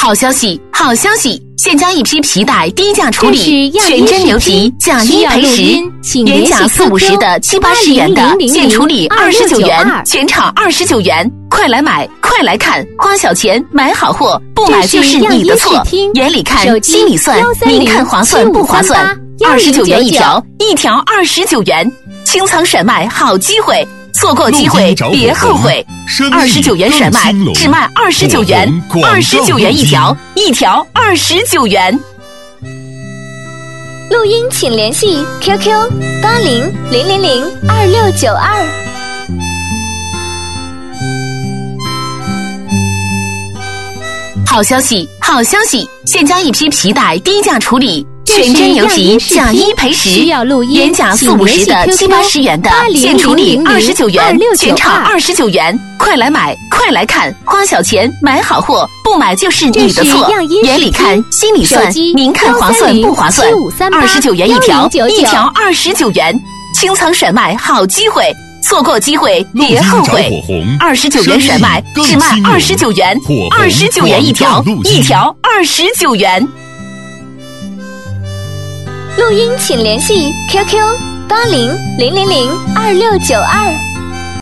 好消息，好消息！现将一批皮带低价处理，全真牛皮，奖一赔10，原价40-50的70-80元的，现处理29元，全场29元，快来买，快来看，花小钱买好货，不买就是你的错。眼里看，心里算，您看划算不划算？29元一条，一条29元，清仓甩卖好机会。错过机会别后悔，29元甩卖只卖29元，29元一条，一条29元。 录音请联系 QQ8000022692。 好消息，好消息！现将一批皮带低价处理。全真牛皮，奖一赔10，原价40-50的70-80元的，现处理29元，全场29元，快来买，快来看，花小钱买好货，不买就是你的错。眼里看，心里算，您看划算不划算？29元一条，一条29元，清仓甩卖好机会。错过机会别后悔，29元甩卖只卖29元，29元一条，一条29元。 录音请联系 QQ8000022692。